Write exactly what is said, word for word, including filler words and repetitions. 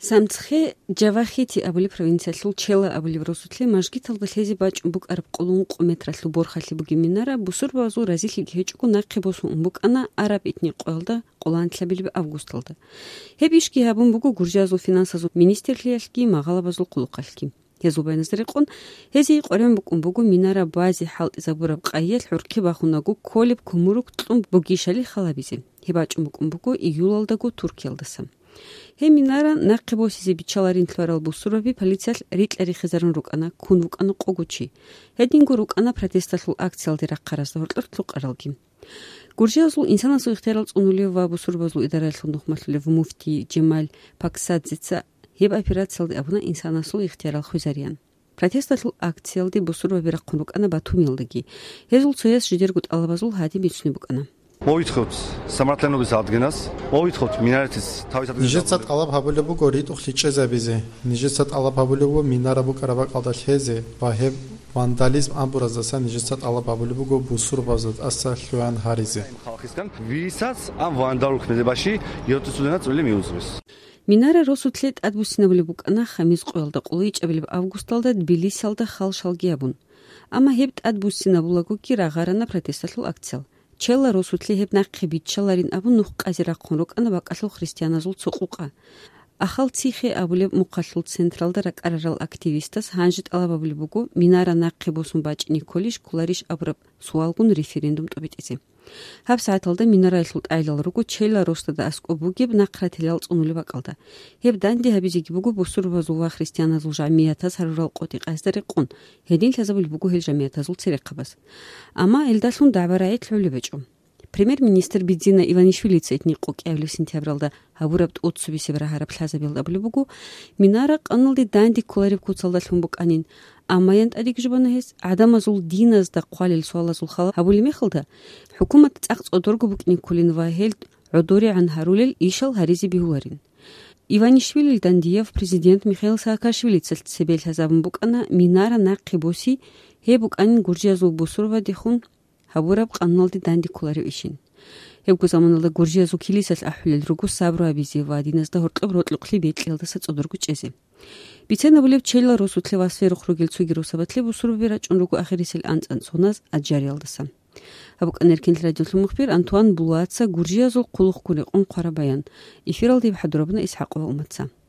Самцхе Джавахити абули провинциялу чела абули росутле мажгитал лези бач умбук араб qulun qmetralu борхали буги минара бусур базу разили гечку нақибосу умбук ана араб этни qolda qolantlabilbi августалда. Хебишки хабун бугу гуржазу финансазу министрлиялки мағалабазу quluqalki. Язубайназри qon хези qорен бук умбугу минара бази халт забураб qayel hurki baxunagu kolib kumuruk tlum bugishali xalabизе. Хебач умбук умбугу июлалдагу Туркиялдасам. Хеминара нақибосизи бичаларин тларал бусураби полициал ритлери хизарун рукана кун вукану qogучи. Хедингу рукана протесталу акциялди раққаразда хортлу қаралги. Гуржиазлу инсанасу ихтиярал цунулева бусурбазлу идаралу нухматлулев муфти Джемаль Паксадзица хеб операциялди абуна инсанасу ихтиярал хуизариян. Протесталу акциялди бусурбаби раққун рукана батумилдаги. Хезул цояс жидергут алабазул хади бични букана. Მოითხოვთ სამართლიანობის ადგენას, მოითხოვთ მინარეთის თავისადმი ნიჟეცად ყალაფაბულებუ გორით უხლიჭეზებიზე, ნიჟეცად ყალაფაბულებუ მინარაბუ კარაბაყალდა ხეზე, ბაჰებ ვანდალიზმ ამბურაზასა ნიჟეცად ყალაფაბულებუ გო ბუსურბაზად ასახლუან ჰარიზე. ხალხისგან ვისაც ამ ვანდალურ ქმედებაში იოტისუდანაც წვლილი მიუძღვის. მინარა როსუთლეთ ადბუსინაბლებუ კანა ხამის ყოლდა ყოლიჭებლებ ავგუსტალდა თბილისალდა ხალშალგიაბუნ. ამა ჰებთ ადბუსინაბულაგუ კი რაღარანა პროტესტალ აქციალ. Чела росутли хеб наққиби чаларин абу нух қазира қунрук ана бақалу христианазул цуқуқа. Ахал цихе абуле муқаллу централда рақарарал активистас ханжит алабабули бугу минара наққибосун бач Николиш кулариш абраб суалгун референдум тобитизе. Хаб сааталда минара илхут айлал ругу чела ростада аску бугиб нақратилал цунули бақалда. Хеб данди хабизиги бугу бусурбазулва христианазул жамиятас харурал қоти қаздари қун. Хедин лазабули бугу хел жамиятазул цереқабас. Ама элдалун дабарайт лули бечу. Премьер-министр Бидзина Иванишвилица этни қоқиавли сентябралда хабурабт отсуби севрахараб лазабилда булибугу минара қаналди данди кулариб куцалдалун буканин. Амаянт адик жбанахес адамазул диназда қвалил суалазул хала хабули мехалда хукумат цақц одоргу букни кулинва хелд удори ан харулил ишал харизи бихуларин. Иванишвили дандиев президент Михаил Саакашвили цэлцебел хазабын букана минара наққибоси хе буканин гуржиазул бусурва дихун хабураб қаналди данди кулари ишин. Хебгу заманалда гуржиазу килисас ахулил ругу сабру абизева диназда хортлаб ротлуқли бетлилдаса цодоргу чезе. Бицена булев чела росутле васферу хругил цугиру сабатле бусурби рачун ругу ахирисел анцан соназ аджариалдаса. Абук анеркин радиослу мухбир Антуан Булаца гуржиазул қулуқ куни он қарабаян. Эфиралди бхадурабна Исхақова уматса.